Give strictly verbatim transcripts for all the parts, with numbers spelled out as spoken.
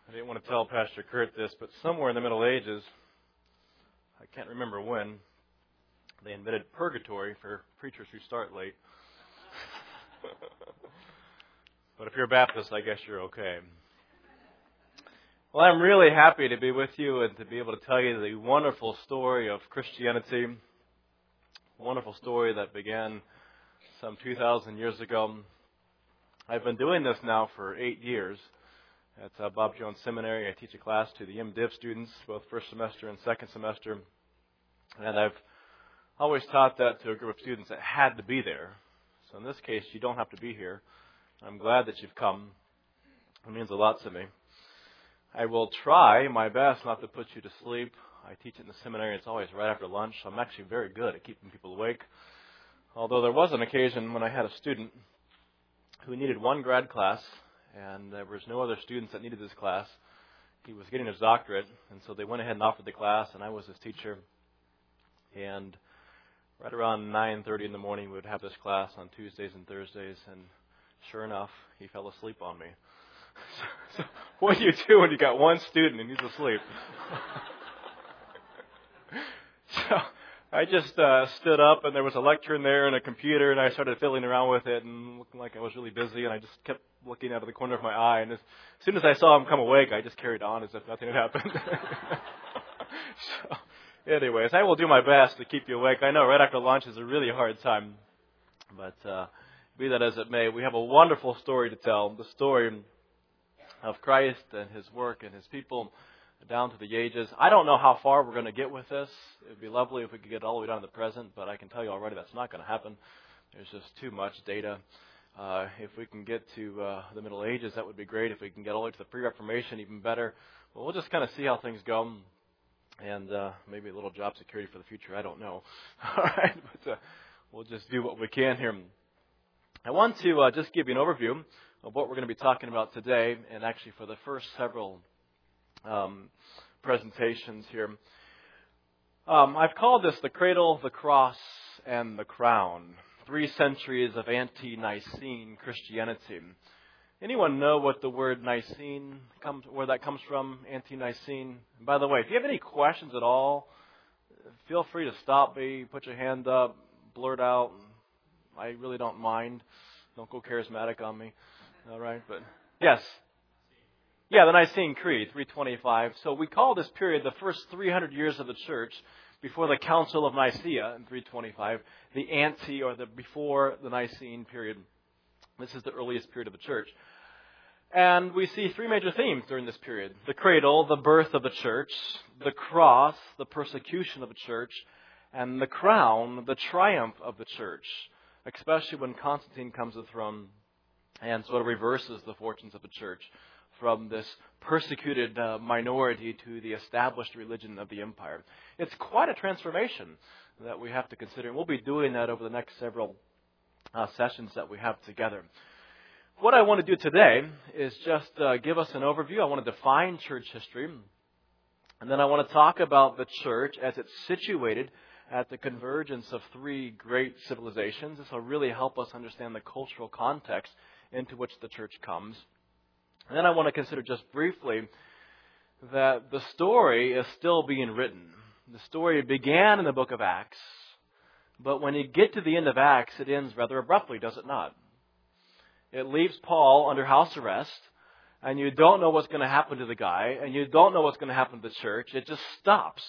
I didn't want to tell Pastor Kurt this, but somewhere in the Middle Ages, I can't remember when, they invented purgatory for preachers who start late. But if you're a Baptist, I guess you're okay. Well, I'm really happy to be with you and to be able to tell you the wonderful story of Christianity. A wonderful story that began some two thousand years ago. I've been doing this now for eight years. At uh, Bob Jones Seminary, I teach a class to the MDiv students, both first semester and second semester. And I've always taught that to a group of students that had to be there. So in this case, you don't have to be here. I'm glad that you've come. It means a lot to me. I will try my best not to put you to sleep. I teach it in the seminary. It's always right after lunch. So I'm actually very good at keeping people awake. Although there was an occasion when I had a student who needed one grad class, and there was no other students that needed this class. He was getting his doctorate, and so they went ahead and offered the class, and I was his teacher. And right around nine thirty in the morning, we would have this class on Tuesdays and Thursdays, and sure enough, he fell asleep on me. So, so what do you do when you got one student and he's asleep? So I just uh, stood up, and there was a lectern there and a computer, and I started fiddling around with it and looking like I was really busy, and I just kept looking out of the corner of my eye, and as, as soon as I saw him come awake, I just carried on as if nothing had happened. So, anyways, I will do my best to keep you awake. I know right after lunch is a really hard time, but uh, be that as it may, we have a wonderful story to tell, the story of Christ and His work and His people down to the ages. I don't know how far we're going to get with this. It would be lovely if we could get all the way down to the present, but I can tell you already that's not going to happen. There's just too much data. Uh, if we can get to uh, the Middle Ages, that would be great. If we can get all the way to the Pre-Reformation, even better. Well, we'll just kind of see how things go, and uh, maybe a little job security for the future. I don't know. All right, but uh, we'll just do what we can here. I want to uh, just give you an overview of what we're going to be talking about today, and actually for the first several Um, presentations here. Um, I've called this the cradle, the cross, and the crown. Three centuries of anti-Nicene Christianity. Anyone know what the word Nicene comes, where that comes from? Anti-Nicene. By the way, if you have any questions at all, feel free to stop me, put your hand up, blurt out. I really don't mind. Don't go charismatic on me. All right, but yes. Yeah, the Nicene Creed, three twenty-five. So we call this period the first three hundred years of the church before the Council of Nicaea in three twenty-five, the ante or the before the Nicene period. This is the earliest period of the church. And we see three major themes during this period. The cradle, the birth of the church, the cross, the persecution of the church, and the crown, the triumph of the church, especially when Constantine comes to the throne and sort of reverses the fortunes of the church from this persecuted uh, minority to the established religion of the empire. It's quite a transformation that we have to consider, and we'll be doing that over the next several uh, sessions that we have together. What I want to do today is just uh, give us an overview. I want to define church history, and then I want to talk about the church as it's situated at the convergence of three great civilizations. This will really help us understand the cultural context into which the church comes. And then I want to consider just briefly that the story is still being written. The story began in the book of Acts, but when you get to the end of Acts, it ends rather abruptly, does it not? It leaves Paul under house arrest, and you don't know what's going to happen to the guy, and you don't know what's going to happen to the church. It just stops.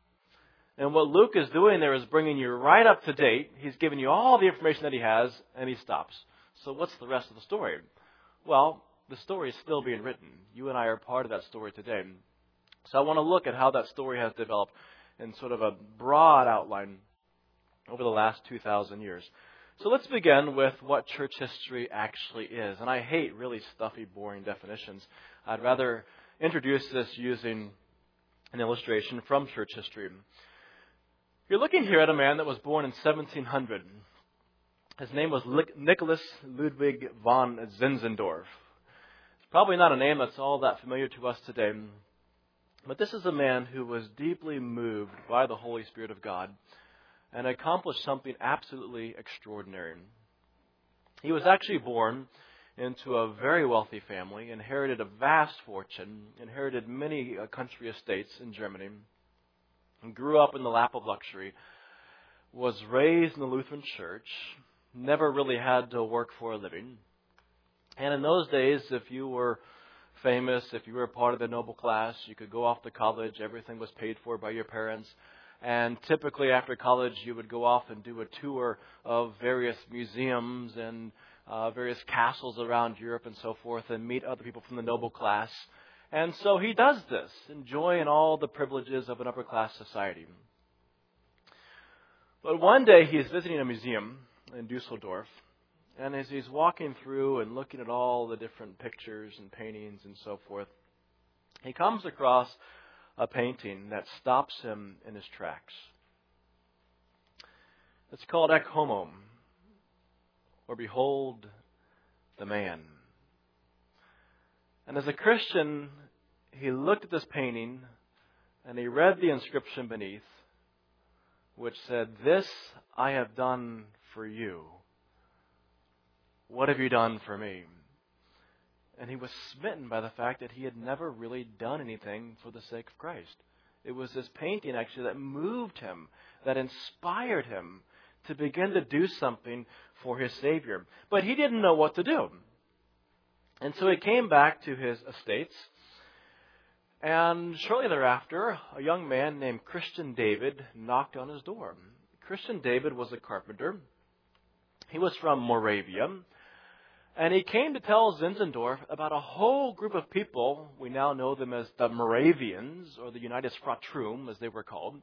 And what Luke is doing there is bringing you right up to date. He's giving you all the information that he has, and he stops. So what's the rest of the story? Well, the story is still being written. You and I are part of that story today. So I want to look at how that story has developed in sort of a broad outline over the last two thousand years. So let's begin with what church history actually is. And I hate really stuffy, boring definitions. I'd rather introduce this using an illustration from church history. You're looking here at a man that was born in seventeen hundred. His name was Nicholas Ludwig von Zinzendorf. Probably not a name that's all that familiar to us today. But this is a man who was deeply moved by the Holy Spirit of God and accomplished something absolutely extraordinary. He was actually born into a very wealthy family, inherited a vast fortune, inherited many uh, country estates in Germany, and grew up in the lap of luxury, was raised in the Lutheran Church, never really had to work for a living. And in those days, if you were famous, if you were part of the noble class, you could go off to college, everything was paid for by your parents. And typically after college, you would go off and do a tour of various museums and uh, various castles around Europe and so forth and meet other people from the noble class. And so he does this, enjoying all the privileges of an upper class society. But one day he's visiting a museum in Dusseldorf, and as he's walking through and looking at all the different pictures and paintings and so forth, he comes across a painting that stops him in his tracks. It's called Ecce Homo, or Behold the Man. And as a Christian, he looked at this painting and he read the inscription beneath, which said, "This I have done for you. What have you done for me?" And he was smitten by the fact that he had never really done anything for the sake of Christ. It was this painting actually that moved him, that inspired him to begin to do something for his Savior. But he didn't know what to do. And so he came back to his estates. And shortly thereafter, a young man named Christian David knocked on his door. Christian David was a carpenter. He was from Moravia. And he came to tell Zinzendorf about a whole group of people, we now know them as the Moravians, or the Unitas Fratrum, as they were called,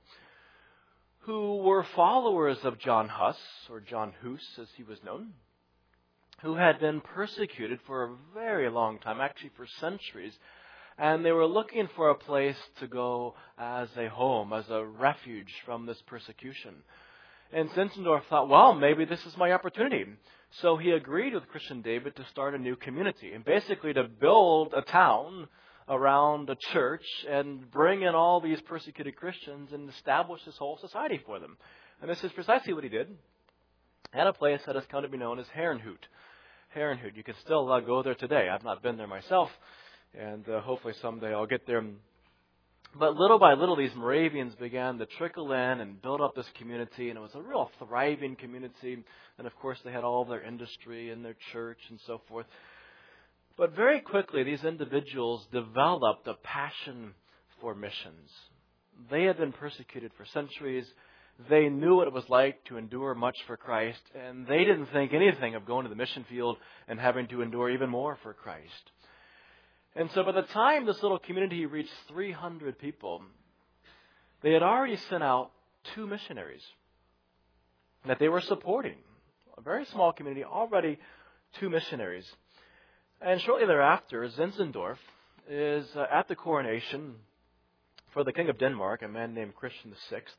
who were followers of John Huss, or John Hus, as he was known, who had been persecuted for a very long time, actually for centuries. And they were looking for a place to go as a home, as a refuge from this persecution. And Zinzendorf thought, well, maybe this is my opportunity. So he agreed with Christian David to start a new community and basically to build a town around a church and bring in all these persecuted Christians and establish this whole society for them. And this is precisely what he did at a place that has come to be known as Herrnhut. Herrnhut. You can still uh, go there today. I've not been there myself, and uh, hopefully someday I'll get there. But little by little, these Moravians began to trickle in and build up this community, and it was a real thriving community. And of course, they had all of their industry and their church and so forth. But very quickly, these individuals developed a passion for missions. They had been persecuted for centuries. They knew what it was like to endure much for Christ, and they didn't think anything of going to the mission field and having to endure even more for Christ. And so by the time this little community reached three hundred people, they had already sent out two missionaries that they were supporting. A very small community, already two missionaries. And shortly thereafter, Zinzendorf is uh, at the coronation for the King of Denmark, a man named Christian the Sixth.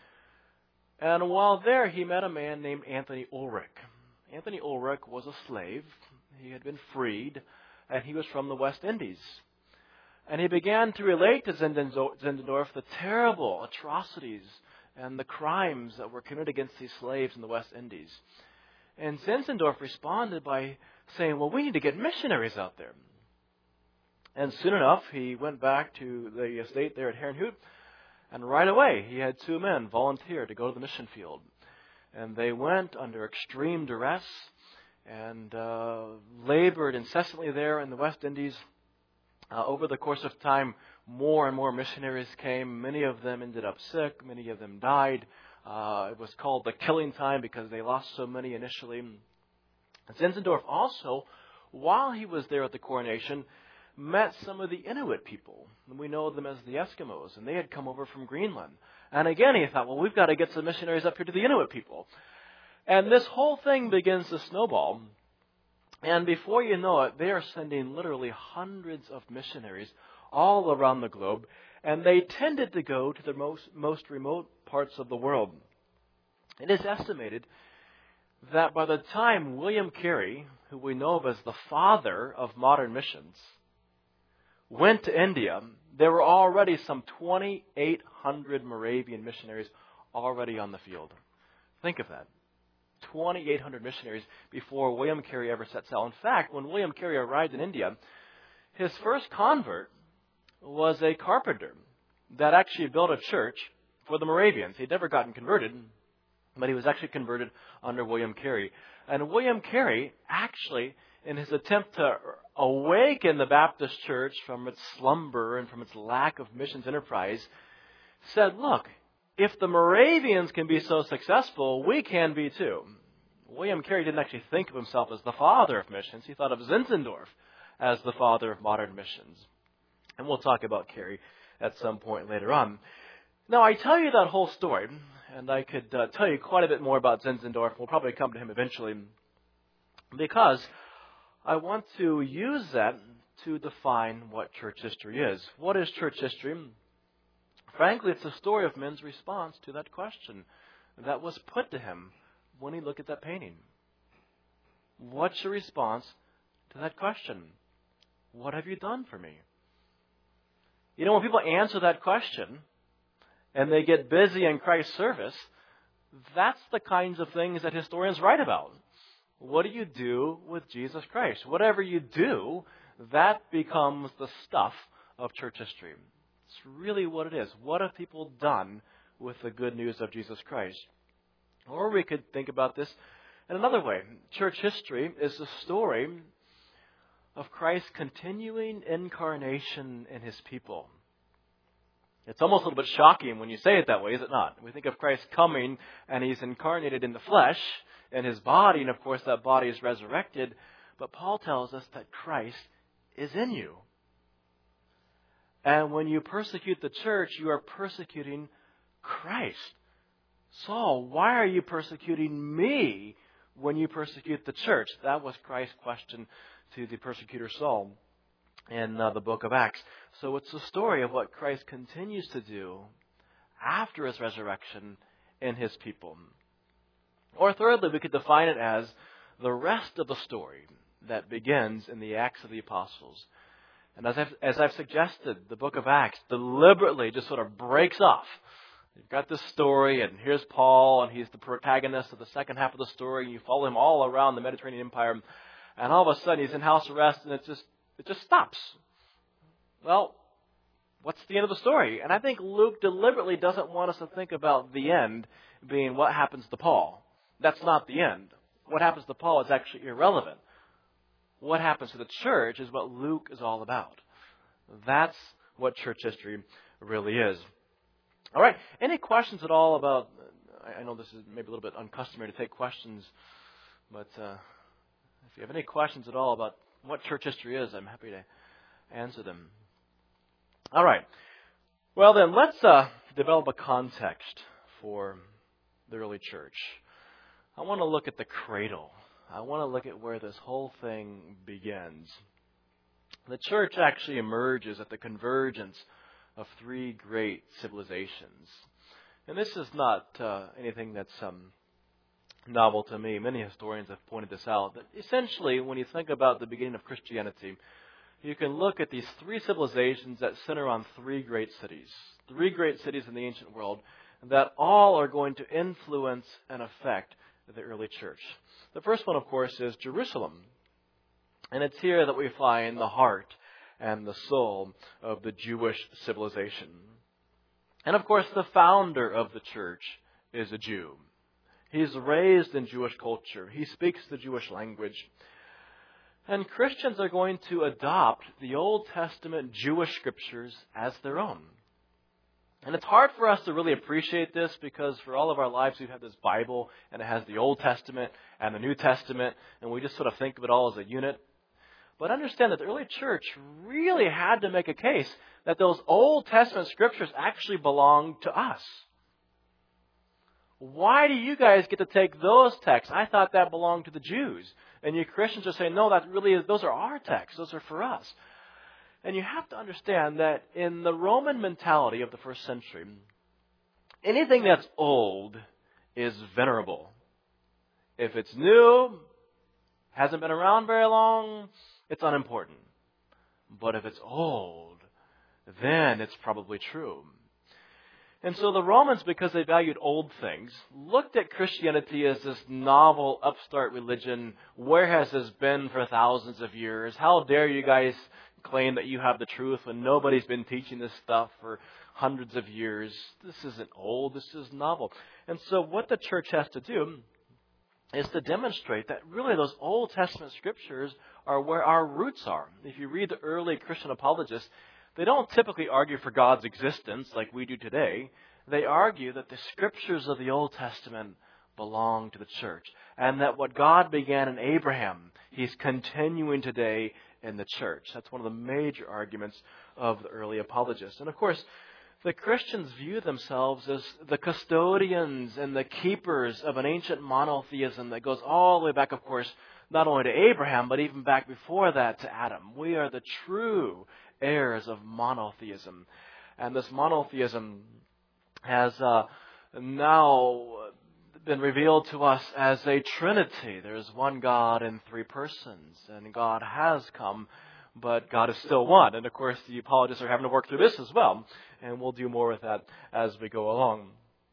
And while there, he met a man named Anthony Ulrich. Anthony Ulrich was a slave. He had been freed, and he was from the West Indies. And he began to relate to Zinzendorf the terrible atrocities and the crimes that were committed against these slaves in the West Indies. And Zinzendorf responded by saying, well, we need to get missionaries out there. And soon enough, he went back to the estate there at Herrnhut, and right away he had two men volunteer to go to the mission field. And they went under extreme duress and uh, labored incessantly there in the West Indies. Uh, over the course of time, more and more missionaries came. Many of them ended up sick. Many of them died. Uh, it was called the killing time because they lost so many initially. Zinzendorf also, while he was there at the coronation, met some of the Inuit people. And we know them as the Eskimos, and they had come over from Greenland. And again, he thought, well, we've got to get some missionaries up here to the Inuit people. And this whole thing begins to snowball. And before you know it, they are sending literally hundreds of missionaries all around the globe. And they tended to go to the most, most remote parts of the world. It is estimated that by the time William Carey, who we know of as the father of modern missions, went to India, there were already some twenty-eight hundred Moravian missionaries already on the field. Think of that. twenty-eight hundred missionaries before William Carey ever set sail. In fact, when William Carey arrived in India, his first convert was a carpenter that actually built a church for the Moravians. He'd never gotten converted, but he was actually converted under William Carey. And William Carey actually, in his attempt to awaken the Baptist church from its slumber and from its lack of missions enterprise, said, look, if the Moravians can be so successful, we can be too. William Carey didn't actually think of himself as the father of missions. He thought of Zinzendorf as the father of modern missions. And we'll talk about Carey at some point later on. Now, I tell you that whole story, and I could uh, tell you quite a bit more about Zinzendorf. We'll probably come to him eventually, because I want to use that to define what church history is. What is church history? Frankly, it's the story of men's response to that question that was put to him when he looked at that painting. What's your response to that question? What have you done for me? You know, when people answer that question and they get busy in Christ's service, that's the kinds of things that historians write about. What do you do with Jesus Christ? Whatever you do, that becomes the stuff of church history. It's really what it is. What have people done with the good news of Jesus Christ? Or we could think about this in another way. Church history is the story of Christ's continuing incarnation in His people. It's almost a little bit shocking when you say it that way, is it not? We think of Christ coming and He's incarnated in the flesh, in His body, and of course that body is resurrected. But Paul tells us that Christ is in you. And when you persecute the church, you are persecuting Christ. Saul, why are you persecuting me when you persecute the church? That was Christ's question to the persecutor Saul in uh, the book of Acts. So it's the story of what Christ continues to do after His resurrection in His people. Or thirdly, we could define it as the rest of the story that begins in the Acts of the Apostles. And as I've, as I've suggested, the book of Acts deliberately just sort of breaks off. You've got this story, and here's Paul, and he's the protagonist of the second half of the story, and you follow him all around the Mediterranean Empire, and all of a sudden he's in house arrest, and it just it just stops. Well, what's the end of the story? And I think Luke deliberately doesn't want us to think about the end being what happens to Paul. That's not the end. What happens to Paul is actually irrelevant. What happens to the church is what Luke is all about. That's what church history really is. All right. Any questions at all about, I know this is maybe a little bit uncustomary to take questions, but uh, if you have any questions at all about what church history is, I'm happy to answer them. All right. Well then, let's uh, develop a context for the early church. I want to look at the cradle. I want to look at where this whole thing begins. The church actually emerges at the convergence of three great civilizations. And this is not uh, anything that's um, novel to me. Many historians have pointed this out. That essentially, when you think about the beginning of Christianity, you can look at these three civilizations that center on three great cities. Three great cities in the ancient world that all are going to influence and affect the early church. The first one, of course, is Jerusalem. And it's here that we find the heart and the soul of the Jewish civilization. And of course, the founder of the church is a Jew. He's raised in Jewish culture. He speaks the Jewish language. And Christians are going to adopt the Old Testament Jewish scriptures as their own. And it's hard for us to really appreciate this because for all of our lives we've had this Bible and it has the Old Testament and the New Testament and we just sort of think of it all as a unit. But understand that the early church really had to make a case that those Old Testament scriptures actually belong to us. Why do you guys get to take those texts? I thought that belonged to the Jews. And you Christians are saying, no, that really is, those are our texts. Those are for us. And you have to understand that in the Roman mentality of the first century, anything that's old is venerable. If it's new, hasn't been around very long, it's unimportant. But if it's old, then it's probably true. And so the Romans, because they valued old things, looked at Christianity as this novel, upstart religion. Where has this been for thousands of years? How dare you guys claim that you have the truth when nobody's been teaching this stuff for hundreds of years? This isn't old, this is novel. And so what the church has to do is to demonstrate that really those Old Testament scriptures are where our roots are. If you read the early Christian apologists, they don't typically argue for God's existence like we do today. They argue that the scriptures of the Old Testament belong to the church, and that what God began in Abraham, He's continuing today in the church. That's one of the major arguments of the early apologists. And of course, the Christians view themselves as the custodians and the keepers of an ancient monotheism that goes all the way back, of course, not only to Abraham, but even back before that to Adam. We are the true heirs of monotheism. And this monotheism has uh, now been revealed to us as a trinity. There's one God in three persons, and God has come, but God is still one. And of course, the apologists are having to work through this as well, and we'll do more with that as we go along.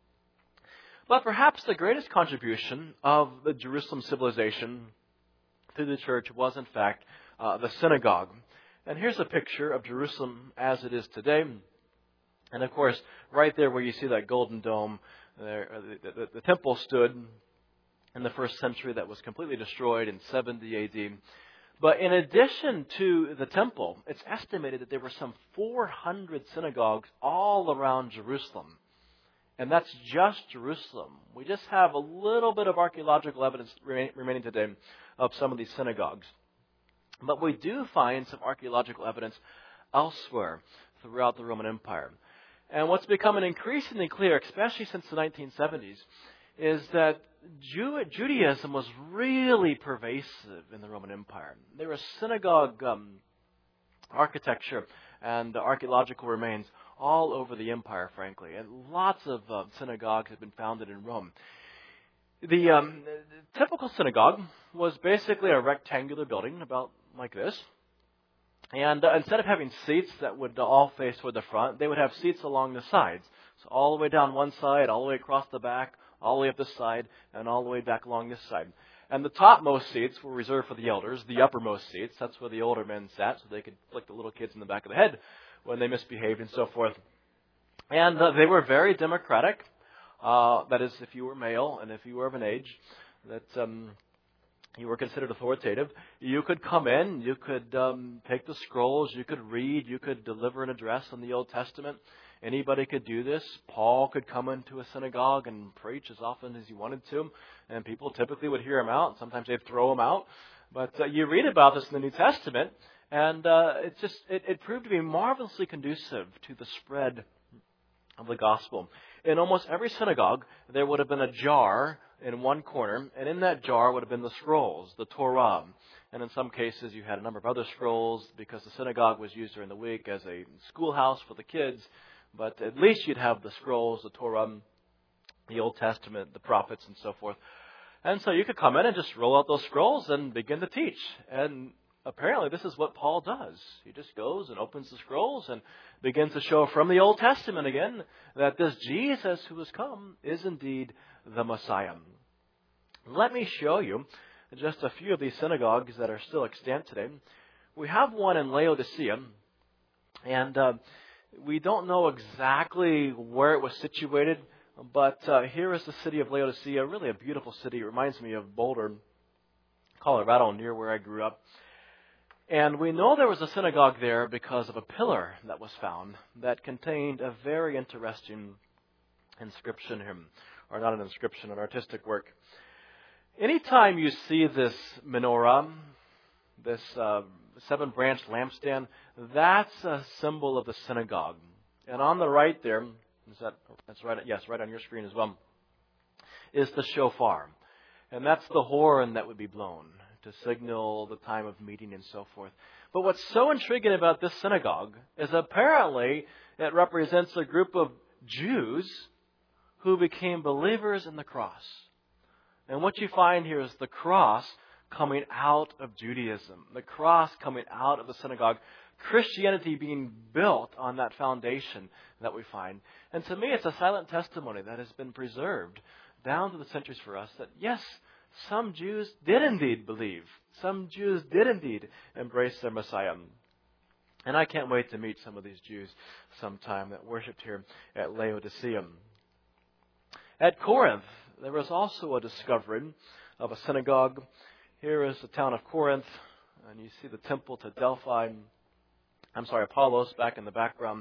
But perhaps the greatest contribution of the Jerusalem civilization to the church was, in fact, uh, the synagogue. And here's a picture of Jerusalem as it is today. And of course, right there where you see that golden dome, there, the, the, the temple stood in the first century that was completely destroyed in seventy A D. But in addition to the temple, it's estimated that there were some four hundred synagogues all around Jerusalem. And that's just Jerusalem. We just have a little bit of archaeological evidence remaining today of some of these synagogues. But we do find some archaeological evidence elsewhere throughout the Roman Empire. And what's becoming increasingly clear, especially since the nineteen seventies, is that Jew- Judaism was really pervasive in the Roman Empire. There was synagogue um, architecture and archaeological remains all over the empire, frankly. And lots of uh, synagogues have been founded in Rome. The, um, the typical synagogue was basically a rectangular building about like this. And uh, instead of having seats that would uh, all face toward the front, they would have seats along the sides. So all the way down one side, all the way across the back, all the way up this side, and all the way back along this side. And the topmost seats were reserved for the elders. The uppermost seats, that's where the older men sat, so they could flick the little kids in the back of the head when they misbehaved and so forth. And uh, they were very democratic. Uh, that is, if you were male and if you were of an age that um, you were considered authoritative, you could come in, you could um, take the scrolls, you could read, you could deliver an address on the Old Testament. Anybody could do this. Paul could come into a synagogue and preach as often as he wanted to, and people typically would hear him out. Sometimes they'd throw him out. But uh, you read about this in the New Testament, and uh, it just it, it proved to be marvelously conducive to the spread of the gospel. In almost every synagogue, there would have been a jar in one corner, and in that jar would have been the scrolls, the Torah. And in some cases, you had a number of other scrolls because the synagogue was used during the week as a schoolhouse for the kids. But at least you'd have the scrolls, the Torah, the Old Testament, the prophets, and so forth. And so you could come in and just roll out those scrolls and begin to teach. And apparently this is what Paul does. He just goes and opens the scrolls and begins to show from the Old Testament again that this Jesus who has come is indeed the Messiah. Let me show you just a few of these synagogues that are still extant today. We have one in Laodicea, and uh, we don't know exactly where it was situated, but uh, here is the city of Laodicea, really a beautiful city. It reminds me of Boulder, Colorado, near where I grew up. And we know there was a synagogue there because of a pillar that was found that contained a very interesting inscription here, or not an inscription, an artistic work. Anytime you see this menorah, this uh, seven-branch lampstand, that's a symbol of the synagogue. And on the right there, is that, that's right, yes, right on your screen as well, is the shofar. And that's the horn that would be blown to signal the time of meeting and so forth. But what's so intriguing about this synagogue is apparently it represents a group of Jews who became believers in the cross. And what you find here is the cross coming out of Judaism, the cross coming out of the synagogue Christianity being built on that foundation that we find. And to me, it's a silent testimony that has been preserved down through the centuries for us that, yes, some Jews did indeed believe. Some Jews did indeed embrace their Messiah. And I can't wait to meet some of these Jews sometime that worshipped here at Laodicea. At Corinth, there was also a discovery of a synagogue. Here is the town of Corinth, and you see the temple to Delphi. I'm sorry, Apollos back in the background.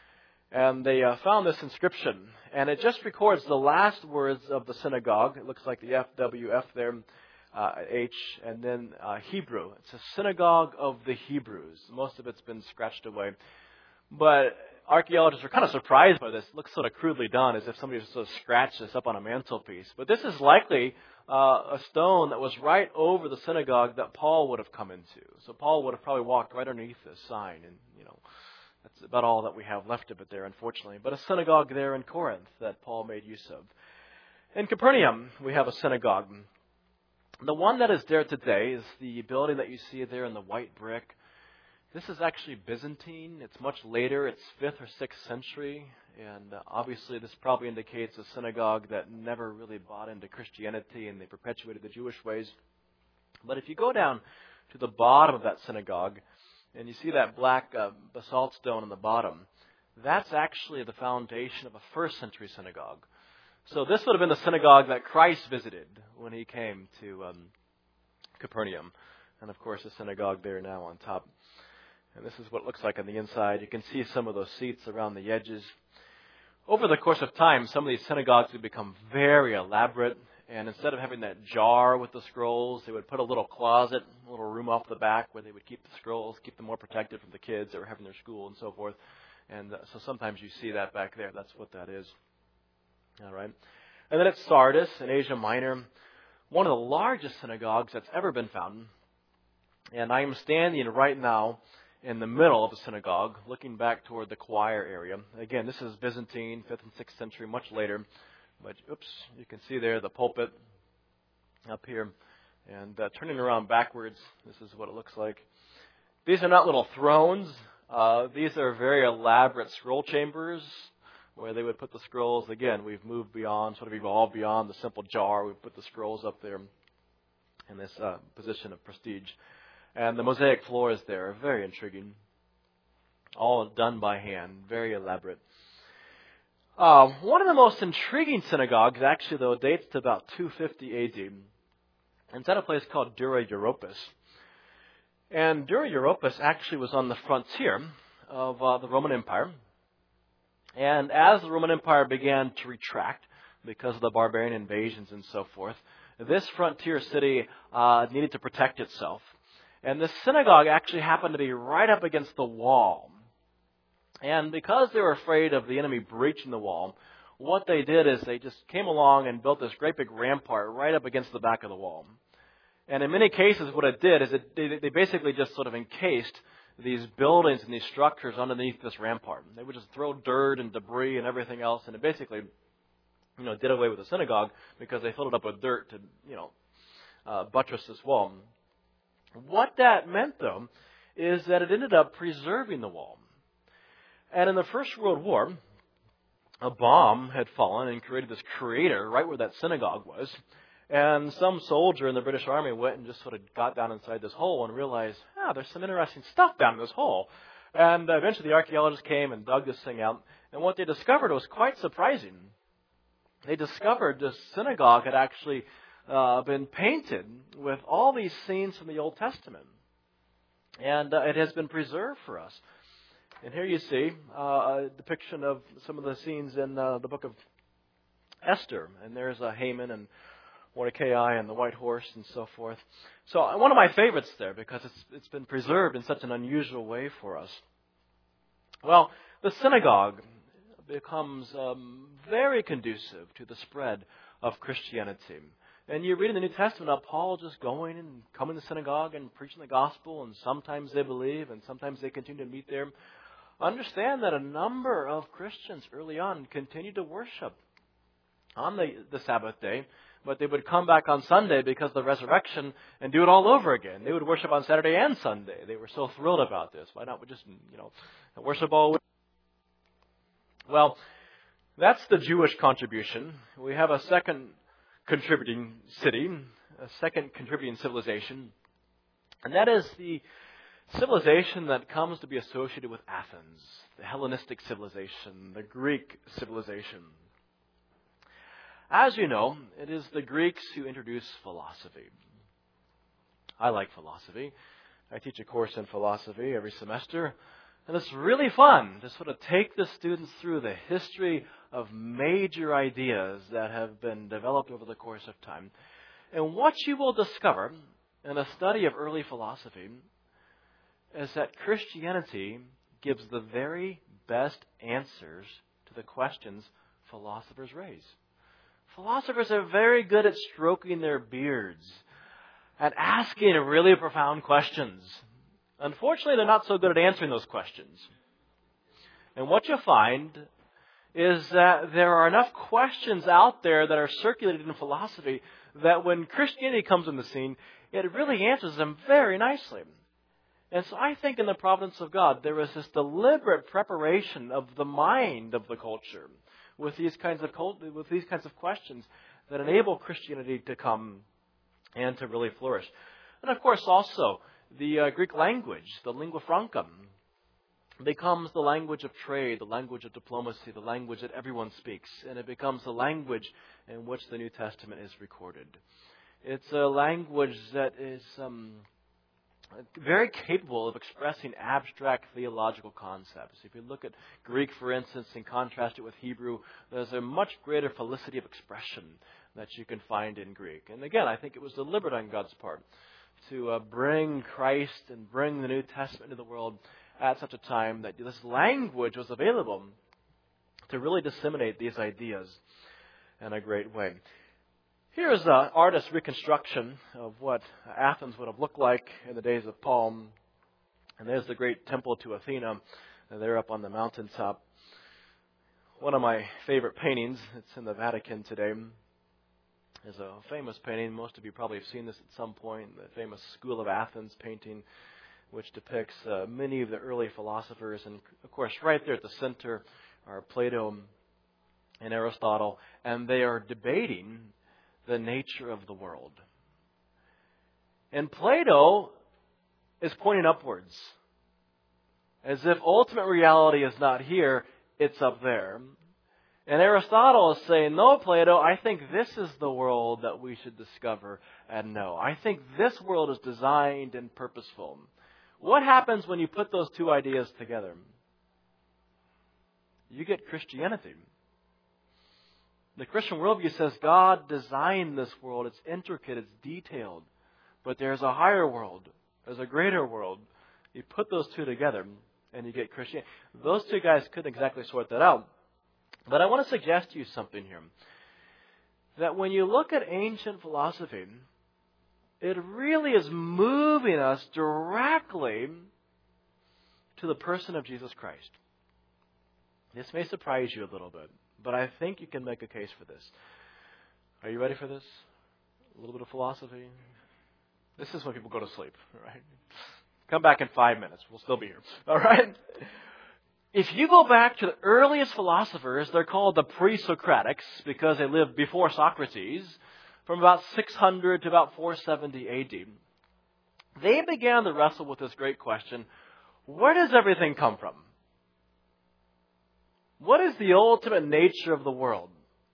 And they uh, found this inscription, and it just records the last words of the synagogue. It looks like the F W F there, uh, H, and then uh, Hebrew. It's a synagogue of the Hebrews. Most of it's been scratched away. But archaeologists are kind of surprised by this. It looks sort of crudely done, as if somebody just sort of scratched this up on a mantelpiece. But this is likely uh, a stone that was right over the synagogue that Paul would have come into. So Paul would have probably walked right underneath this sign, and you know, that's about all that we have left of it there, unfortunately. But a synagogue there in Corinth that Paul made use of. In Capernaum, we have a synagogue. The one that is there today is the building that you see there in the white brick. This is actually Byzantine. It's much later. It's fifth or sixth century. And uh, obviously this probably indicates a synagogue that never really bought into Christianity and they perpetuated the Jewish ways. But if you go down to the bottom of that synagogue and you see that black uh, basalt stone on the bottom, that's actually the foundation of a first century synagogue. So this would have been the synagogue that Christ visited when he came to um, Capernaum. And of course the synagogue there now on top. And this is what it looks like on the inside. You can see some of those seats around the edges. Over the course of time, some of these synagogues would become very elaborate. And instead of having that jar with the scrolls, they would put a little closet, a little room off the back where they would keep the scrolls, keep them more protected from the kids that were having their school and so forth. And uh, so sometimes you see that back there. That's what that is. All right. And then at Sardis in Asia Minor, one of the largest synagogues that's ever been found. And I am standing right now in the middle of the synagogue, looking back toward the choir area. Again, this is Byzantine, fifth and sixth century, much later. But, oops, you can see there the pulpit up here. And uh, turning around backwards, this is what it looks like. These are not little thrones. Uh, these are very elaborate scroll chambers where they would put the scrolls. Again, we've moved beyond, sort of evolved beyond the simple jar. We've put the scrolls up there in this uh, position of prestige. And the mosaic floors there are very intriguing. All done by hand. Very elaborate. Uh, one of the most intriguing synagogues, actually, though, dates to about two fifty A D. And it's at a place called Dura Europos. And Dura Europos actually was on the frontier of uh, the Roman Empire. And as the Roman Empire began to retract because of the barbarian invasions and so forth, this frontier city uh, needed to protect itself. And this synagogue actually happened to be right up against the wall. And because they were afraid of the enemy breaching the wall, what they did is they just came along and built this great big rampart right up against the back of the wall. And in many cases, what it did is it, they, they basically just sort of encased these buildings and these structures underneath this rampart. They would just throw dirt and debris and everything else, and it basically, you know, did away with the synagogue because they filled it up with dirt to, you know, uh, buttress this wall. What that meant, though, is that it ended up preserving the wall. And in the First World War, a bomb had fallen and created this crater right where that synagogue was. And some soldier in the British Army went and just sort of got down inside this hole and realized, ah, there's some interesting stuff down in this hole. And uh, eventually the archaeologists came and dug this thing out. And what they discovered was quite surprising. They discovered this synagogue had actually Uh, been painted with all these scenes from the Old Testament. And uh, it has been preserved for us. And here you see uh, a depiction of some of the scenes in uh, the book of Esther. And there's uh, Haman and Mordecai and the white horse and so forth. So uh, one of my favorites there because it's it's been preserved in such an unusual way for us. Well, the synagogue becomes um, very conducive to the spread of Christianity. And you read in the New Testament about Paul just going and coming to the synagogue and preaching the gospel, and sometimes they believe, and sometimes they continue to meet there. Understand that a number of Christians early on continued to worship on the, the Sabbath day but they would come back on Sunday because of the resurrection and do it all over again. They would worship on Saturday and Sunday. They were so thrilled about this. Why not we just, you know, worship all week? Well, that's the Jewish contribution. We have a second contributing city, a second contributing civilization, and that is the civilization that comes to be associated with Athens, the Hellenistic civilization, the Greek civilization. As you know, it is the Greeks who introduce philosophy. I like philosophy. I teach a course in philosophy every semester, and it's really fun to sort of take the students through the history of major ideas that have been developed over the course of time. And what you will discover in a study of early philosophy is that Christianity gives the very best answers to the questions philosophers raise. Philosophers are very good at stroking their beards, at asking really profound questions. Unfortunately, they're not so good at answering those questions. And what you'll find is that there are enough questions out there that are circulated in philosophy that when Christianity comes on the scene, it really answers them very nicely. And so I think in the providence of God, there is this deliberate preparation of the mind of the culture with these kinds of cult- with these kinds of questions that enable Christianity to come and to really flourish. And of course, also the uh, Greek language, the lingua franca, becomes the language of trade, the language of diplomacy, the language that everyone speaks, and it becomes the language in which the New Testament is recorded. It's a language that is um, very capable of expressing abstract theological concepts. If you look at Greek, for instance, and contrast it with Hebrew, there's a much greater felicity of expression that you can find in Greek. And again, I think it was deliberate on God's part to uh, bring Christ and bring the New Testament into the world at such a time that this language was available to really disseminate these ideas in a great way. Here's an artist's reconstruction of what Athens would have looked like in the days of Paul. And there's the great temple to Athena. They're up on the mountaintop. One of my favorite paintings, it's in the Vatican today, is a famous painting. Most of you probably have seen this at some point, the famous School of Athens painting, which depicts uh, many of the early philosophers. And, of course, right there at the center are Plato and Aristotle, and they are debating the nature of the world. And Plato is pointing upwards, as if ultimate reality is not here, it's up there. And Aristotle is saying, no, Plato, I think this is the world that we should discover and know. I think this world is designed and purposeful. What happens when you put those two ideas together? You get Christianity. The Christian worldview says God designed this world. It's intricate, it's detailed. But there's a higher world. There's a greater world. You put those two together and you get Christianity. Those two guys couldn't exactly sort that out. But I want to suggest to you something here. That when you look at ancient philosophy, it really is moving us directly to the person of Jesus Christ. This may surprise you a little bit, but I think you can make a case for this. Are you ready for this? A little bit of philosophy? This is when people go to sleep, right? Come back in five minutes. We'll still be here. All right? If you go back to the earliest philosophers, they're called the pre-Socratics because they lived before Socrates, from about six hundred to about four seventy A D. They began to wrestle with this great question, where does everything come from? What is the ultimate nature of the world?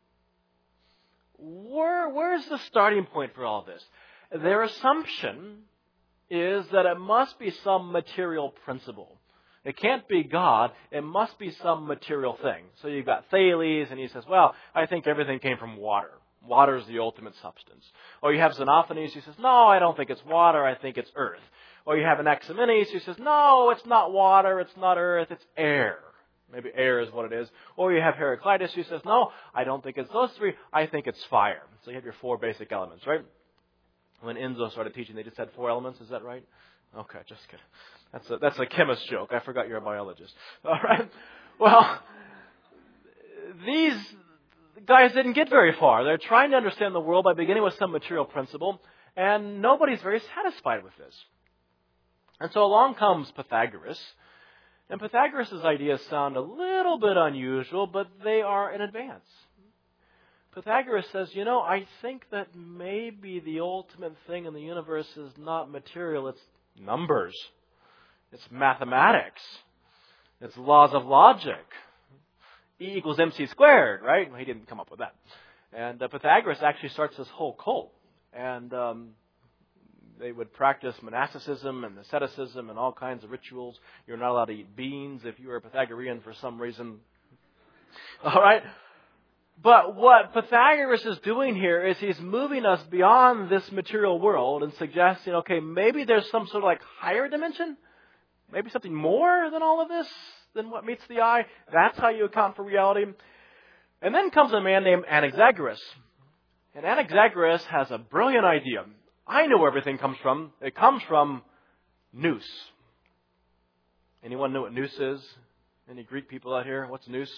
Where, where's the starting point for all this? Their assumption is that it must be some material principle. It can't be God. It must be some material thing. So you've got Thales, and he says, well, I think everything came from water. Water is the ultimate substance. Or you have Xenophanes, who says, no, I don't think it's water. I think it's earth. Or you have Anaximenes, who says, no, it's not water. It's not earth. It's air. Maybe air is what it is. Or you have Heraclitus, who says, no, I don't think it's those three. I think it's fire. So you have your four basic elements, right? When Enzo started teaching, they just had four elements. Is that right? Okay, just kidding. That's a, that's a chemist joke. I forgot you're a biologist. All right. Well, these guys didn't get very far. They're trying to understand the world by beginning with some material principle, and nobody's very satisfied with this. And so along comes Pythagoras, and Pythagoras' ideas sound a little bit unusual, but they are in advance. Pythagoras says, you know, I think that maybe the ultimate thing in the universe is not material, it's numbers. It's mathematics. It's laws of logic. E equals mc squared, right? Well, he didn't come up with that. And uh, Pythagoras actually starts this whole cult. And um, they would practice monasticism and asceticism and all kinds of rituals. You're not allowed to eat beans if you were a Pythagorean for some reason. All right? But what Pythagoras is doing here is he's moving us beyond this material world and suggesting, okay, maybe there's some sort of like higher dimension. Maybe something more than all of this, than what meets the eye. That's how you account for reality. And then comes a man named Anaxagoras. And Anaxagoras has a brilliant idea. I know where everything comes from. It comes from nous. Anyone know what nous is? Any Greek people out here? What's nous?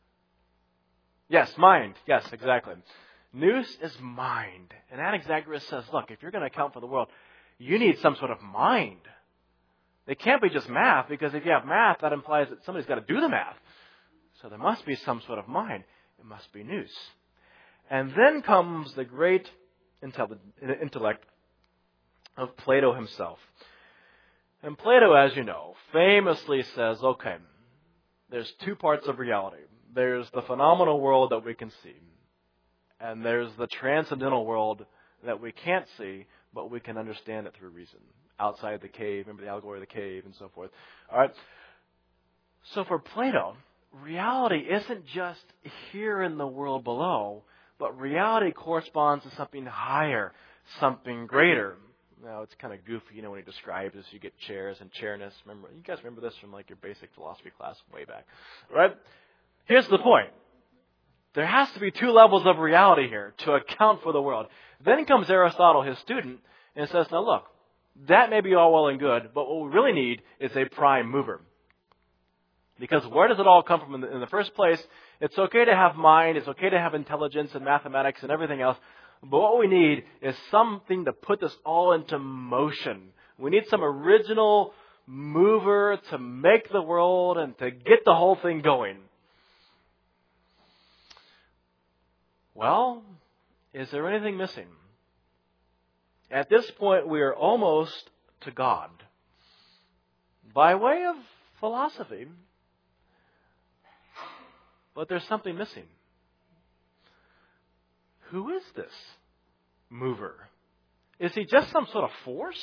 Yes, mind. Yes, exactly. Nous is mind. And Anaxagoras says, look, if you're going to account for the world, you need some sort of mind. It can't be just math, because if you have math, that implies that somebody's got to do the math. So there must be some sort of mind. It must be nous. And then comes the great intellect of Plato himself. And Plato, as you know, famously says, okay, there's two parts of reality. There's the phenomenal world that we can see. And there's the transcendental world that we can't see, but we can understand it through reason. Outside the cave, remember the allegory of the cave and so forth. All right. So for Plato, reality isn't just here in the world below, but reality corresponds to something higher, something greater. Now, it's kind of goofy, you know, when he describes this, you get chairs and chairness. Remember, you guys remember this from like your basic philosophy class way back, right? Here's the point. There has to be two levels of reality here to account for the world. Then comes Aristotle, his student, and says, now look, that may be all well and good, but what we really need is a prime mover. Because where does it all come from in the, in the first place? It's okay to have mind, it's okay to have intelligence and mathematics and everything else, but what we need is something to put this all into motion. We need some original mover to make the world and to get the whole thing going. Well, is there anything missing? At this point, we are almost to God. By way of philosophy. But there's something missing. Who is this mover? Is he just some sort of force?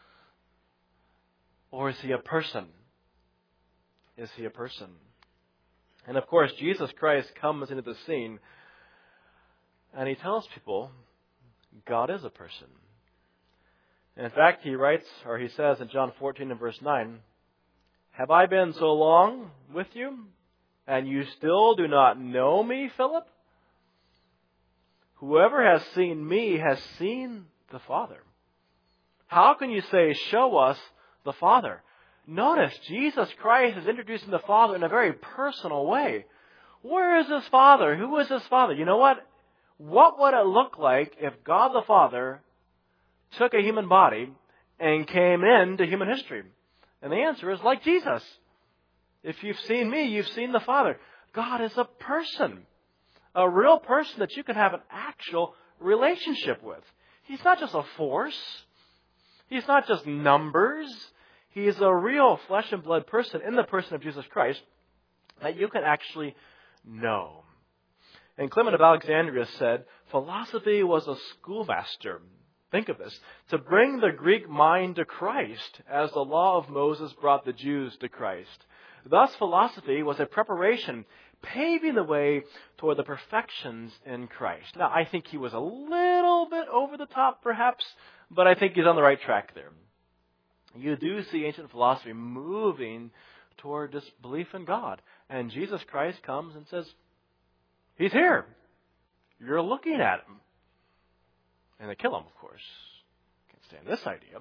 Or is he a person? Is he a person? And of course, Jesus Christ comes into the scene and he tells people, God is a person. In fact, he writes, or he says in John fourteen and verse nine, have I been so long with you, and you still do not know me, Philip? Whoever has seen me has seen the Father. How can you say, show us the Father? Notice, Jesus Christ is introducing the Father in a very personal way. Where is his Father? Who is his Father? You know what? What would it look like if God the Father took a human body and came into human history? And the answer is like Jesus. If you've seen me, you've seen the Father. God is a person. A real person that you can have an actual relationship with. He's not just a force. He's not just numbers. He is a real flesh and blood person in the person of Jesus Christ that you can actually know. And Clement of Alexandria said, philosophy was a schoolmaster. Think of this. To bring the Greek mind to Christ as the law of Moses brought the Jews to Christ. Thus, philosophy was a preparation paving the way toward the perfections in Christ. Now, I think he was a little bit over the top, perhaps, but I think he's on the right track there. You do see ancient philosophy moving toward this belief in God. And Jesus Christ comes and says, he's here. You're looking at him. And they kill him, of course. Can't stand this idea.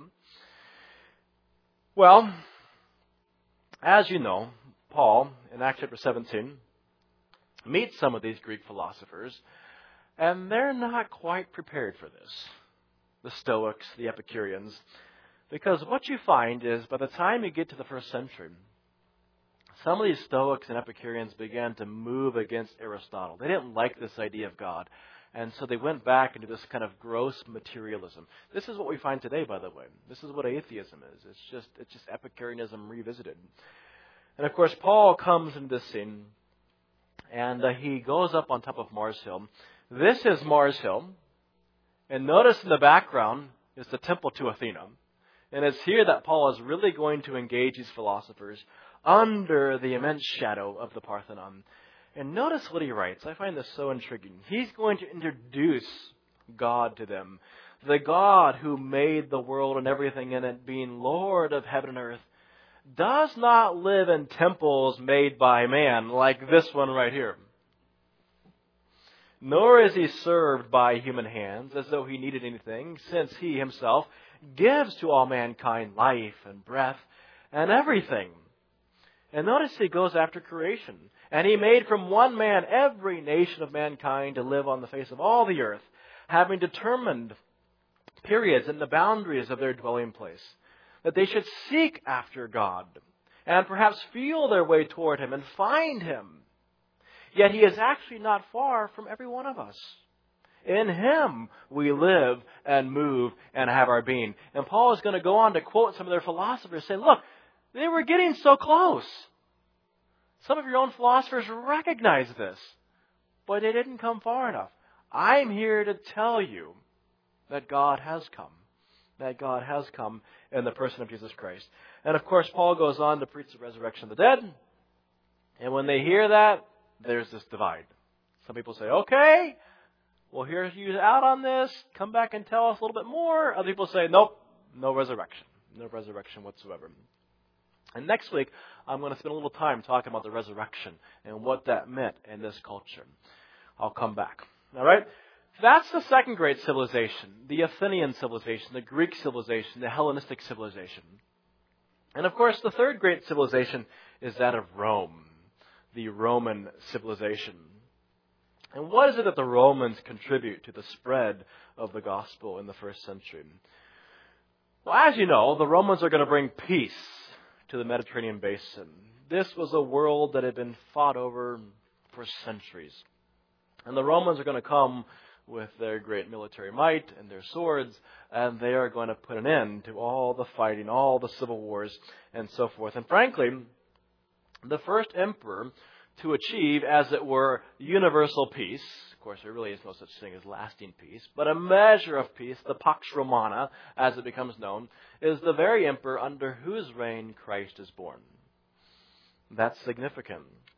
Well, as you know, Paul, in Acts chapter seventeen, meet some of these Greek philosophers, and they're not quite prepared for this. The Stoics, the Epicureans. Because what you find is by the time you get to the first century, some of these Stoics and Epicureans began to move against Aristotle. They didn't like this idea of God. And so they went back into this kind of gross materialism. This is what we find today, by the way. This is what atheism is. It's just it's just Epicureanism revisited. And of course, Paul comes into this scene, and uh, he goes up on top of Mars Hill. This is Mars Hill. And notice in the background is the temple to Athena. And it's here that Paul is really going to engage these philosophers under the immense shadow of the Parthenon. And notice what he writes. I find this so intriguing. He's going to introduce God to them. The God who made the world and everything in it, being Lord of heaven and earth, does not live in temples made by man, like this one right here. Nor is he served by human hands as though he needed anything, since he himself gives to all mankind life and breath and everything. And notice he goes after creation. And he made from one man every nation of mankind to live on the face of all the earth, having determined periods and the boundaries of their dwelling place, that they should seek after God and perhaps feel their way toward Him and find Him. Yet He is actually not far from every one of us. In Him we live and move and have our being. And Paul is going to go on to quote some of their philosophers, saying, look, they were getting so close. Some of your own philosophers recognize this, but they didn't come far enough. I'm here to tell you that God has come. That God has come in the person of Jesus Christ. And of course, Paul goes on to preach the resurrection of the dead. And when they hear that, there's this divide. Some people say, okay, we'll hear you out on this. Come back and tell us a little bit more. Other people say, nope, no resurrection. No resurrection whatsoever. And next week, I'm going to spend a little time talking about the resurrection and what that meant in this culture. I'll come back. All right? That's the second great civilization, the Athenian civilization, the Greek civilization, the Hellenistic civilization. And of course, the third great civilization is that of Rome, the Roman civilization. And what is it that the Romans contribute to the spread of the gospel in the first century? Well, as you know, the Romans are going to bring peace to the Mediterranean basin. This was a world that had been fought over for centuries. And the Romans are going to come with their great military might and their swords, and they are going to put an end to all the fighting, all the civil wars, and so forth. And frankly, the first emperor to achieve, as it were, universal peace, of course there really is no such thing as lasting peace, but a measure of peace, the Pax Romana, as it becomes known, is the very emperor under whose reign Christ is born. That's significant.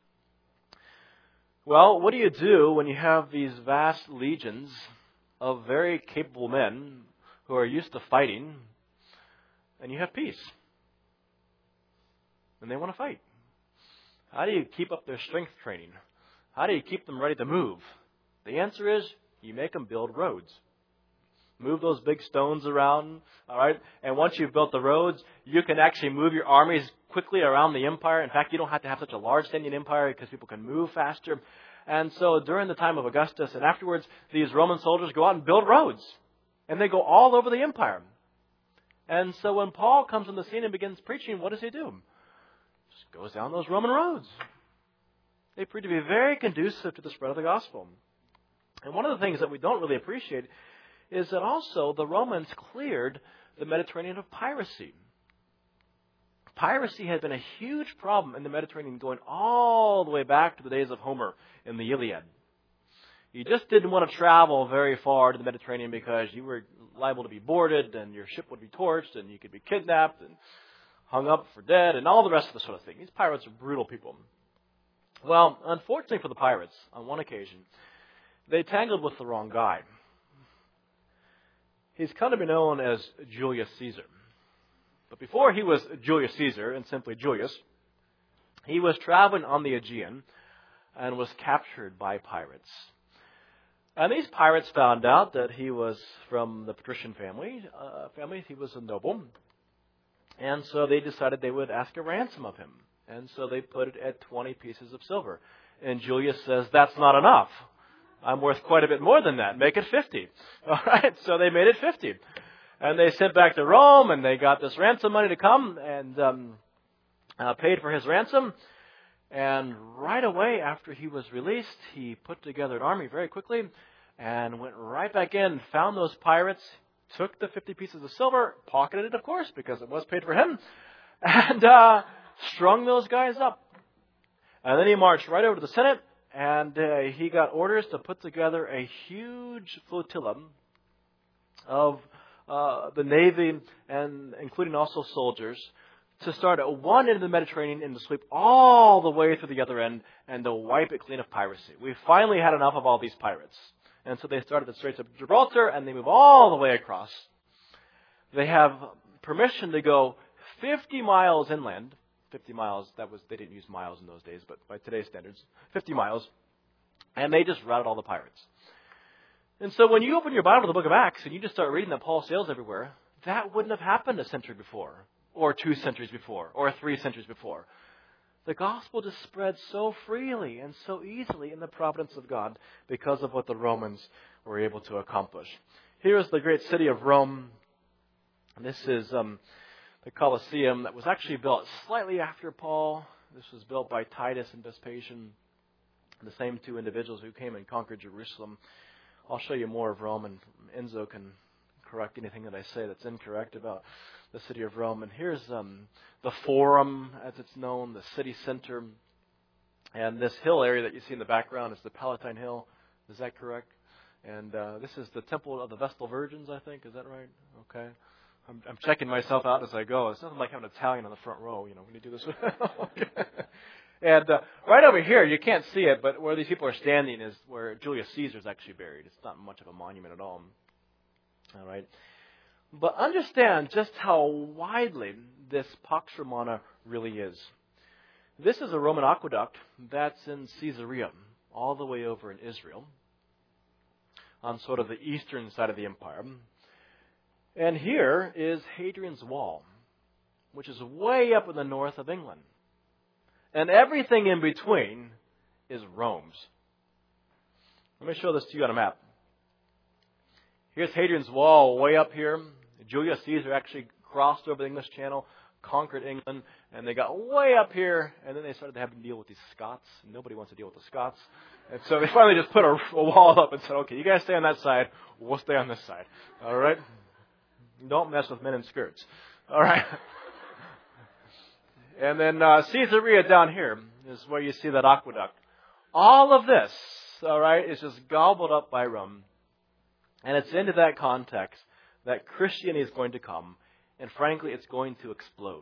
Well, what do you do when you have these vast legions of very capable men who are used to fighting, and you have peace? And they want to fight. How do you keep up their strength training? How do you keep them ready to move? The answer is you make them build roads. Move those big stones around, all right? And once you've built the roads, you can actually move your armies quickly around the empire. In fact, you don't have to have such a large standing empire because people can move faster. And so during the time of Augustus and afterwards, these Roman soldiers go out and build roads. And they go all over the empire. And so when Paul comes on the scene and begins preaching, what does he do? Just goes down those Roman roads. They prove to be very conducive to the spread of the gospel. And one of the things that we don't really appreciate is that also the Romans cleared the Mediterranean of piracy. Piracy had been a huge problem in the Mediterranean going all the way back to the days of Homer in the Iliad. You just didn't want to travel very far to the Mediterranean because you were liable to be boarded and your ship would be torched and you could be kidnapped and hung up for dead and all the rest of the sort of thing. These pirates are brutal people. Well, unfortunately for the pirates, on one occasion, they tangled with the wrong guy. He's come to be known as Julius Caesar. But before he was Julius Caesar and simply Julius, he was traveling on the Aegean and was captured by pirates. And these pirates found out that he was from the patrician family. Uh, family. He was a noble. And so they decided they would ask a ransom of him. And so they put it at twenty pieces of silver. And Julius says, that's not enough. I'm worth quite a bit more than that. Make it fifty. All right, so they made it fifty. And they sent back to Rome, and they got this ransom money to come and um, uh, paid for his ransom. And right away after he was released, he put together an army very quickly and went right back in, found those pirates, took the fifty pieces of silver, pocketed it, of course, because it was paid for him, and uh, strung those guys up. And then he marched right over to the Senate, and uh, he got orders to put together a huge flotilla of uh, the Navy, and including also soldiers, to start at one end of the Mediterranean and to sweep all the way through the other end and to wipe it clean of piracy. We finally had enough of all these pirates. And so they started the Straits of Gibraltar and they move all the way across. They have permission to go fifty miles inland. fifty miles, that was, they didn't use miles in those days, but by today's standards, fifty miles. And they just routed all the pirates. And so when you open your Bible to the book of Acts and you just start reading that Paul sails everywhere, that wouldn't have happened a century before, or two centuries before, or three centuries before. The gospel just spread so freely and so easily in the providence of God because of what the Romans were able to accomplish. Here is the great city of Rome. This is um, the Colosseum that was actually built slightly after Paul. This was built by Titus and Vespasian, the same two individuals who came and conquered Jerusalem. I'll show you more of Rome, and Enzo can correct anything that I say that's incorrect about the city of Rome. And here's um, the Forum, as it's known, the city center. And this hill area that you see in the background is the Palatine Hill. Is that correct? And uh, this is the Temple of the Vestal Virgins, I think. Is that right? Okay. I'm, I'm checking myself out as I go. It's nothing like having an Italian on the front row, you know, when you do this. Okay. And uh, right over here, you can't see it, but where these people are standing is where Julius Caesar is actually buried. It's not much of a monument at all. All right. But understand just how widely this Pax Romana really is. This is a Roman aqueduct that's in Caesarea, all the way over in Israel, on sort of the eastern side of the empire. And here is Hadrian's Wall, which is way up in the north of England. And everything in between is Rome's. Let me show this to you on a map. Here's Hadrian's Wall way up here. Julius Caesar actually crossed over the English Channel, conquered England, and they got way up here, and then they started having to deal with these Scots. Nobody wants to deal with the Scots. And so they finally just put a, a wall up and said, okay, you guys stay on that side, we'll stay on this side. All right? Don't mess with men in skirts. All right? And then uh, Caesarea down here is where you see that aqueduct. All of this, all right, is just gobbled up by Rome. And it's into that context that Christianity is going to come. And frankly, it's going to explode.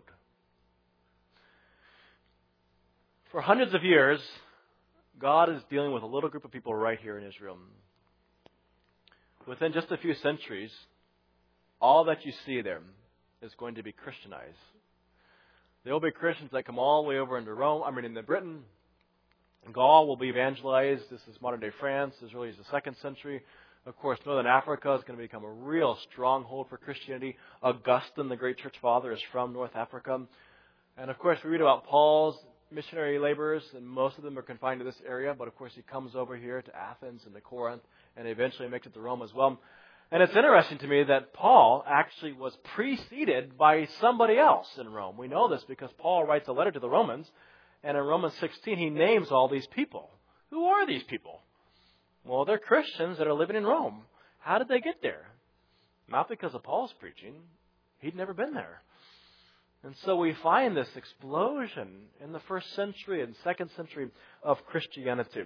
For hundreds of years, God is dealing with a little group of people right here in Israel. Within just a few centuries, all that you see there is going to be Christianized. There will be Christians that come all the way over into Rome, I mean into Britain. Gaul will be evangelized. This is modern-day France, as early as the second century. Of course, Northern Africa is going to become a real stronghold for Christianity. Augustine, the great church father, is from North Africa. And of course, we read about Paul's missionary laborers, and most of them are confined to this area. But of course, he comes over here to Athens and to Corinth, and eventually makes it to Rome as well. And it's interesting to me that Paul actually was preceded by somebody else in Rome. We know this because Paul writes a letter to the Romans, and in Romans sixteen, he names all these people. Who are these people? Well, they're Christians that are living in Rome. How did they get there? Not because of Paul's preaching. He'd never been there. And so we find this explosion in the first century and second century of Christianity.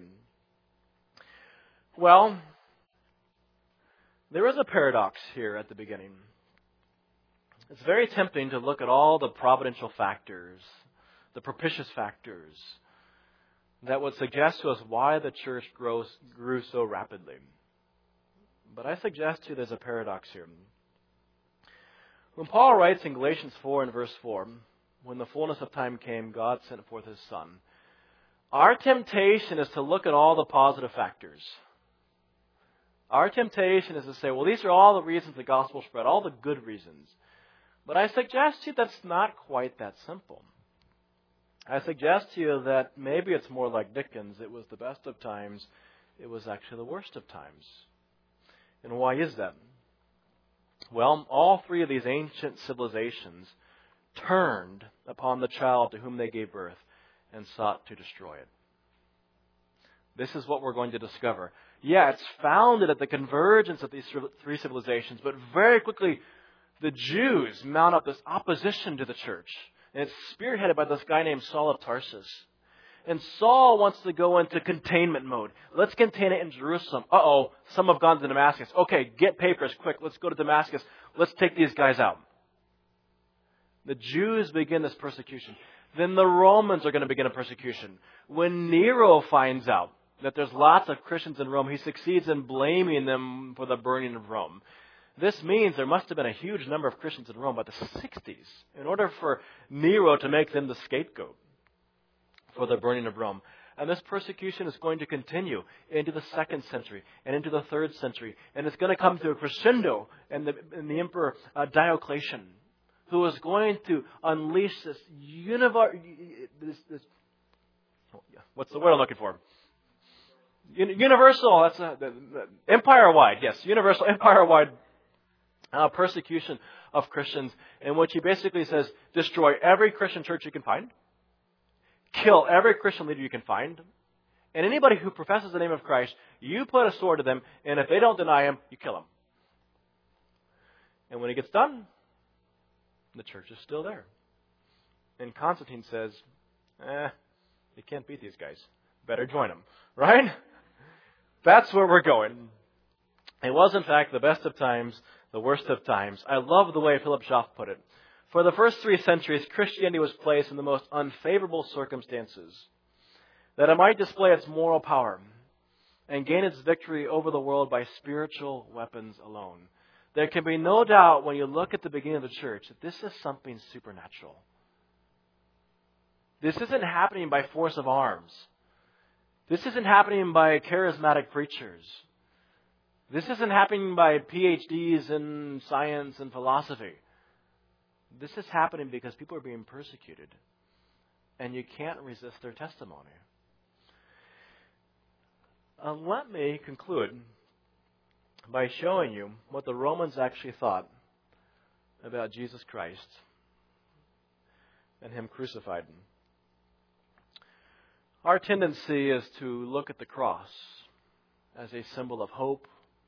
Well, there is a paradox here at the beginning. It's very tempting to look at all the providential factors, the propitious factors, that would suggest to us why the church grows, grew so rapidly. But I suggest to you there's a paradox here. When Paul writes in Galatians four and verse four, when the fullness of time came, God sent forth His Son. Our temptation is to look at all the positive factors. Our temptation is to say, well, these are all the reasons the gospel spread, all the good reasons. But I suggest to you that's not quite that simple. I suggest to you that maybe it's more like Dickens. It was the best of times. It was actually the worst of times. And why is that? Well, all three of these ancient civilizations turned upon the child to whom they gave birth and sought to destroy it. This is what we're going to discover. Yeah, it's founded at the convergence of these three civilizations, but very quickly the Jews mount up this opposition to the church. And it's spearheaded by this guy named Saul of Tarsus. And Saul wants to go into containment mode. Let's contain it in Jerusalem. Uh-oh, some have gone to Damascus. Okay, get papers, quick. Let's go to Damascus. Let's take these guys out. The Jews begin this persecution. Then the Romans are going to begin a persecution. When Nero finds out that there's lots of Christians in Rome, he succeeds in blaming them for the burning of Rome. This means there must have been a huge number of Christians in Rome by the sixties in order for Nero to make them the scapegoat for the burning of Rome. And this persecution is going to continue into the second century and into the third century. And it's going to come to a crescendo in the, in the Emperor uh, Diocletian, who is going to unleash this universal... This, this, what's the word I'm looking for? Universal, that's a, the, the, empire-wide, yes, universal, empire-wide uh, persecution of Christians, in which he basically says, destroy every Christian church you can find, kill every Christian leader you can find, and anybody who professes the name of Christ, you put a sword to them, and if they don't deny him, you kill them. And when he gets done, the church is still there. And Constantine says, eh, you can't beat these guys. Better join them. Right? That's where we're going. It was, in fact, the best of times, the worst of times. I love the way Philip Schaff put it. For the first three centuries, Christianity was placed in the most unfavorable circumstances, that it might display its moral power and gain its victory over the world by spiritual weapons alone. There can be no doubt when you look at the beginning of the church that this is something supernatural. This isn't happening by force of arms. This isn't happening by charismatic preachers. This isn't happening by P H Ds in science and philosophy. This is happening because people are being persecuted, and you can't resist their testimony. Uh, let me conclude by showing you what the Romans actually thought about Jesus Christ and Him crucified. Our tendency is to look at the cross as a symbol of hope,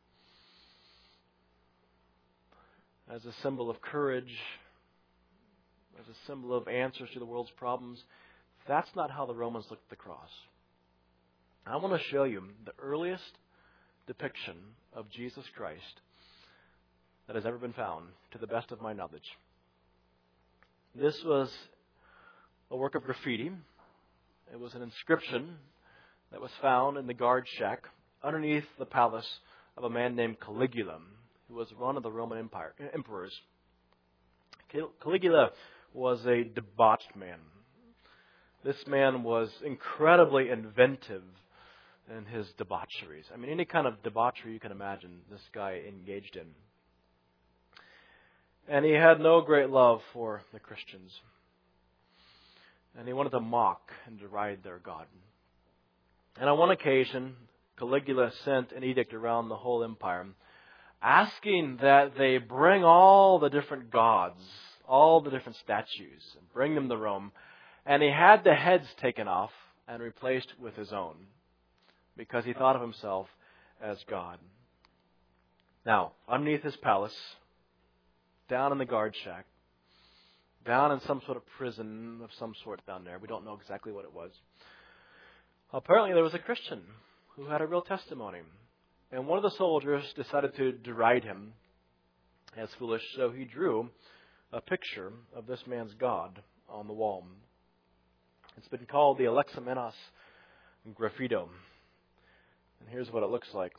as a symbol of courage, as a symbol of answers to the world's problems. That's not how the Romans looked at the cross. I want to show you the earliest depiction of Jesus Christ that has ever been found, to the best of my knowledge. This was a work of graffiti. It was an inscription that was found in the guard shack underneath the palace of a man named Caligula, who was one of the Roman Empire, emperors. Caligula was a debauched man. This man was incredibly inventive in his debaucheries. I mean, any kind of debauchery you can imagine, this guy engaged in. And he had no great love for the Christians. And he wanted to mock and deride their God. And on one occasion, Caligula sent an edict around the whole empire, asking that they bring all the different gods, all the different statues, and bring them to Rome. And he had the heads taken off and replaced with his own, because he thought of himself as God. Now, underneath his palace, down in the guard shack, down in some sort of prison of some sort down there, we don't know exactly what it was, apparently there was a Christian who had a real testimony. And one of the soldiers decided to deride him as foolish, so he drew a picture of this man's God on the wall. It's been called the Alexamenos Graffito. And here's what it looks like.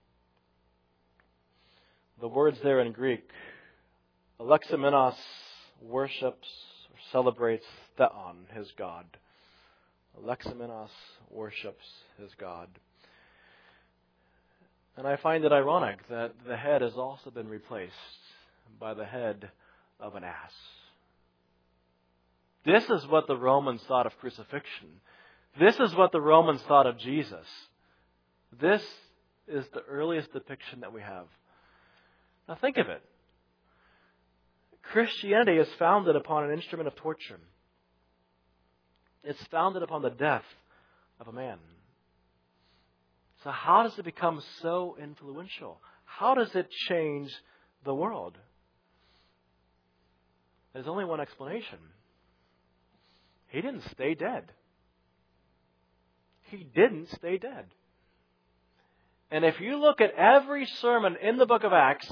The words there in Greek, Alexamenos worships or celebrates Theon, his God. Alexamenos worships his God. And I find it ironic that the head has also been replaced by the head of an ass. This is what the Romans thought of crucifixion. This is what the Romans thought of Jesus. This is the earliest depiction that we have. Now think of it. Christianity is founded upon an instrument of torture. It's founded upon the death of a man. So how does it become so influential? How does it change the world? There's only one explanation. He didn't stay dead. He didn't stay dead. And if you look at every sermon in the book of Acts,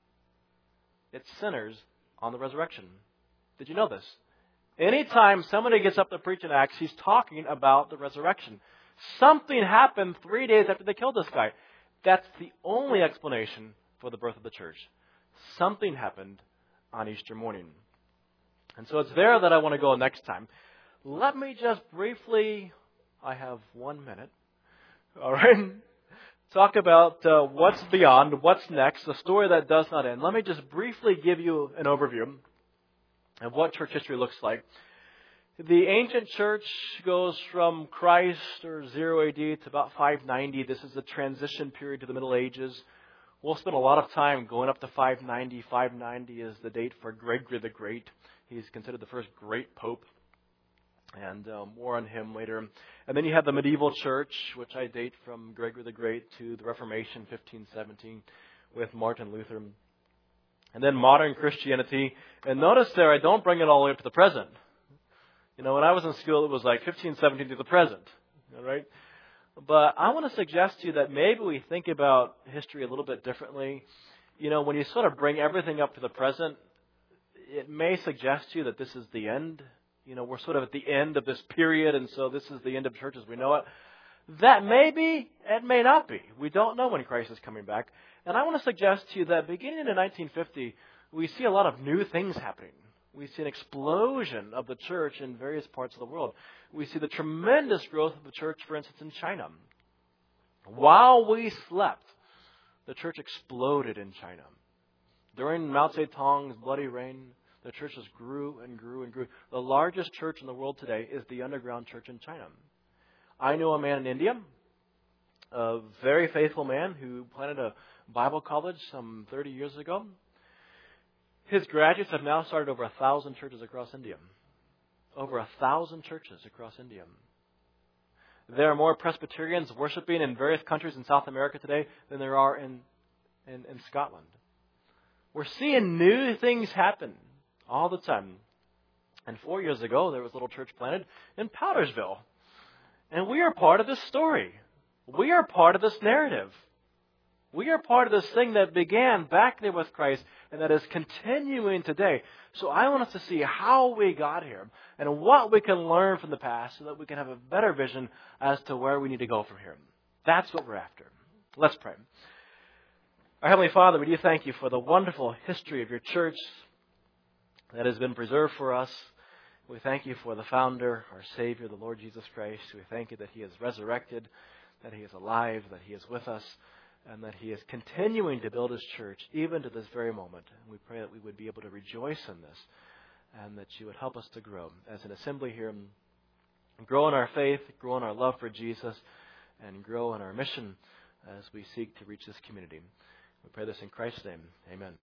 it centers on the resurrection. Did you know this? Anytime somebody gets up to preach in Acts, he's talking about the resurrection. Something happened three days after they killed this guy. That's the only explanation for the birth of the church. Something happened on Easter morning. And so it's there that I want to go next time. Let me just briefly, I have one minute, all right, talk about uh, what's beyond, what's next, the story that does not end. Let me just briefly give you an overview of what church history looks like. The ancient church goes from Christ or zero A D to about five ninety. This is the transition period to the Middle Ages. We'll spend a lot of time going up to five ninety. five ninety is the date for Gregory the Great. He's considered the first great pope. And uh, more on him later. And then you have the medieval church, which I date from Gregory the Great to the Reformation, fifteen seventeen, with Martin Luther. And then modern Christianity. And notice there, I don't bring it all the way up to the present. You know, when I was in school, it was like fifteen seventeen to the present. All right? But I want to suggest to you that maybe we think about history a little bit differently. You know, when you sort of bring everything up to the present, it may suggest to you that this is the end. You know, we're sort of at the end of this period, and so this is the end of church as we know it. That may be, it may not be. We don't know when Christ is coming back. And I want to suggest to you that beginning in nineteen fifty, we see a lot of new things happening. We see an explosion of the church in various parts of the world. We see the tremendous growth of the church, for instance, in China. While we slept, the church exploded in China. During Mao Zedong's bloody reign, the churches grew and grew and grew. The largest church in the world today is the underground church in China. I know a man in India, a very faithful man who planted a Bible college some thirty years ago. His graduates have now started over a thousand churches across India. Over a thousand churches across India. There are more Presbyterians worshiping in various countries in South America today than there are in, in, in Scotland. We're seeing new things happen all the time. And four years ago, there was a little church planted in Powdersville. And we are part of this story. We are part of this narrative. We are part of this thing that began back there with Christ and that is continuing today. So I want us to see how we got here and what we can learn from the past so that we can have a better vision as to where we need to go from here. That's what we're after. Let's pray. Our Heavenly Father, we do thank you for the wonderful history of your church that has been preserved for us. We thank you for the founder, our Savior, the Lord Jesus Christ. We thank you that He is resurrected, that He is alive, that He is with us, and that He is continuing to build His church even to this very moment. And we pray that we would be able to rejoice in this and that you would help us to grow as an assembly here, and grow in our faith, grow in our love for Jesus, and grow in our mission as we seek to reach this community. We pray this in Christ's name. Amen.